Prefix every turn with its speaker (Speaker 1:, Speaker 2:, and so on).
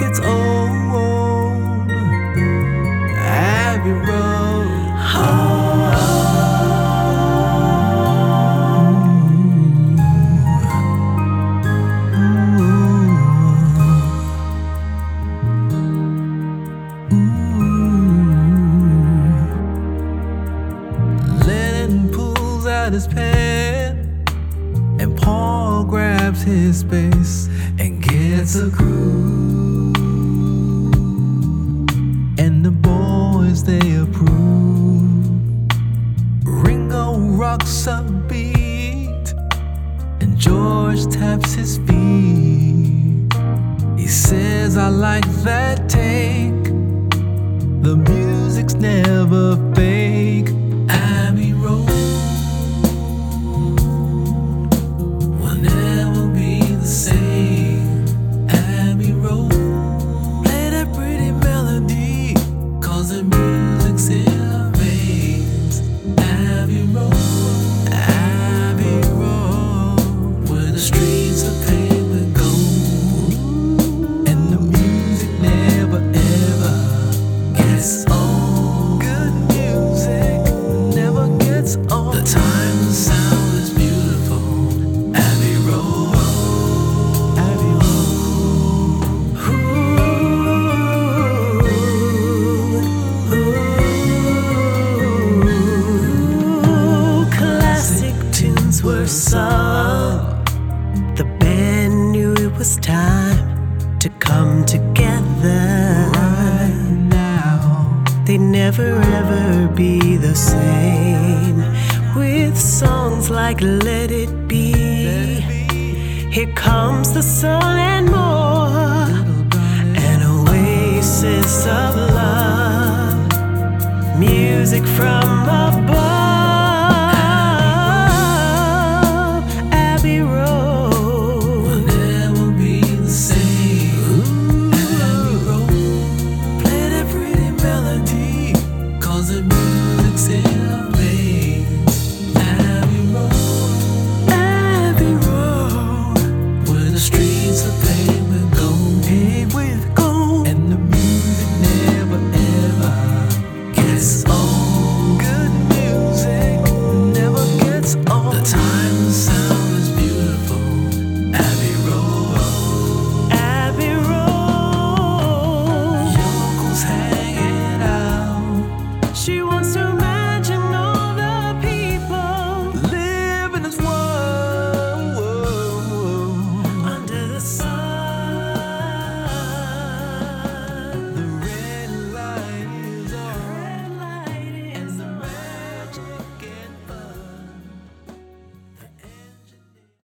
Speaker 1: gets old. Abbey Road. Lennon pulls out his pen, and Paul grabs his space and gets a groove. And the boys, they approve. Ringo rocks a beat, and George taps his feet. He says, I like that take. The music's never fake. Abbey Road will never be the same. Abbey Road, play that pretty melody, 'cause the music's in our veins. Abbey Road, Abbey Road, where the streets are paved with gold, and the music never ever gets old. Good music never gets old. The time, the sound is beautiful. Abbey Road, Abbey Road.
Speaker 2: Ooh, classic tunes were sung. The band knew it was time to come together.
Speaker 1: Right now,
Speaker 2: They'd never ever be the same. With songs like Let It Be, Here Comes the Sun and more.